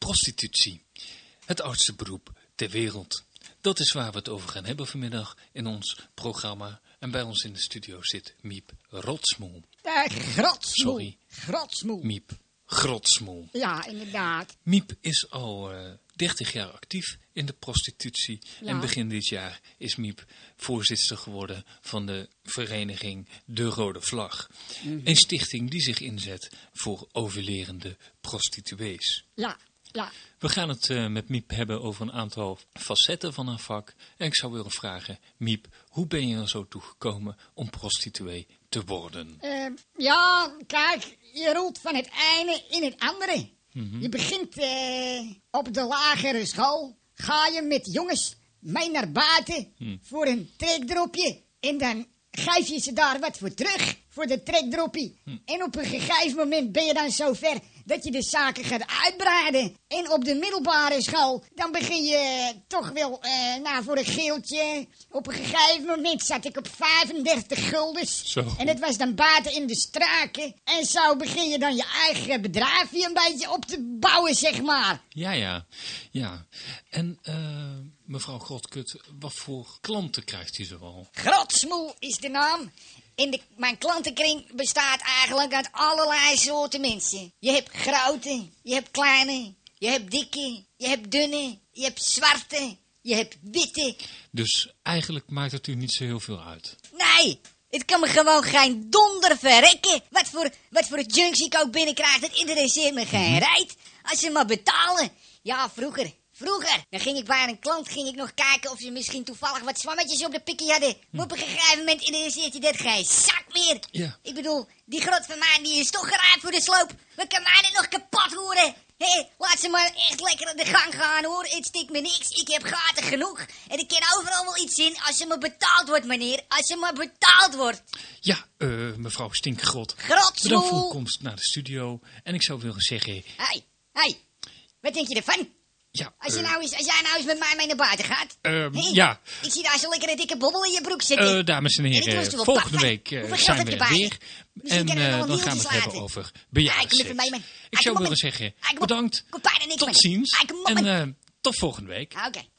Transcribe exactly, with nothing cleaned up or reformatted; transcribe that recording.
Prostitutie. Het oudste beroep ter wereld. Dat is waar we het over gaan hebben vanmiddag in ons programma. En bij ons in de studio zit Miep Rotsmoel. Uh, Grotsmoel. Sorry. Grotsmoel. Miep Grotsmoel. Ja, inderdaad. Miep is al uh, dertig jaar actief in de prostitutie. Ja. En begin dit jaar is Miep voorzitter geworden van de vereniging De Rode Vlag. Mm-hmm. Een stichting die zich inzet voor overlerende prostituees. Ja, ja. We gaan het uh, met Miep hebben over een aantal facetten van haar vak. En ik zou willen vragen, Miep, hoe ben je er zo toe gekomen om prostituee te worden? Uh, ja, kijk, je rolt van het ene in het andere. Mm-hmm. Je begint uh, op de lagere school. Ga je met jongens mee naar buiten mm. voor een trekdropje. En dan geef je ze daar wat voor terug, voor de trekdroppie. Mm. En op een gegeven moment ben je dan zo ver dat je de zaken gaat uitbreiden. En op de middelbare school, dan begin je toch wel, uh, nou, voor een geeltje. Op een gegeven moment zat ik op vijfendertig guldens. Zo. En dat was dan buiten in de straken. En zo begin je dan je eigen bedrijfje een beetje op te bouwen, zeg maar. Ja, ja, ja. En uh, mevrouw Grotkut, wat voor klanten krijgt u zoal? Grotsmoel is de naam. In de, mijn klantenkring bestaat eigenlijk uit allerlei soorten mensen. Je hebt grote, je hebt kleine, je hebt dikke, je hebt dunne, je hebt zwarte, je hebt witte. Dus eigenlijk maakt het u niet zo heel veel uit? Nee, het kan me gewoon geen donder verrekken. Wat voor, wat voor junks ik ook binnenkrijg, dat interesseert me geen mm-hmm. reet. Als ze maar betalen. Ja, vroeger... Vroeger, dan ging ik bij een klant ging ik nog kijken of ze misschien toevallig wat zwammetjes op de pikkie hadden. Maar op een gegeven moment interesseert je dat geen zak meer. Ja. Ik bedoel, die grot van mij die is toch gerijpt voor de sloop. Wat kan mij dit nog kapot horen? Hé, hey, laat ze maar echt lekker aan de gang gaan hoor. Het stikt me niks, ik heb gaten genoeg. En ik ken overal wel iets in als ze maar betaald wordt, meneer. Als ze maar betaald wordt. Ja, uh, mevrouw Stinkgrot. Grotsmoel. Bedankt voor uw komst naar de studio. En ik zou willen zeggen... Hé, hey, hé, hey, wat denk je ervan? Ja, als, je uh, nou eens, als jij nou eens met mij mee naar buiten gaat. Uh, hey, ja. Ik zie daar zo'n lekkere dikke bobbel in je broek zitten. Uh, dames en heren, en volgende pakken. week uh, zijn we er weer. En uh, dan gaan we het hebben over bejaardensex. Ik zou willen zeggen, bedankt, tot ziens en uh, tot volgende week. Oké. Okay.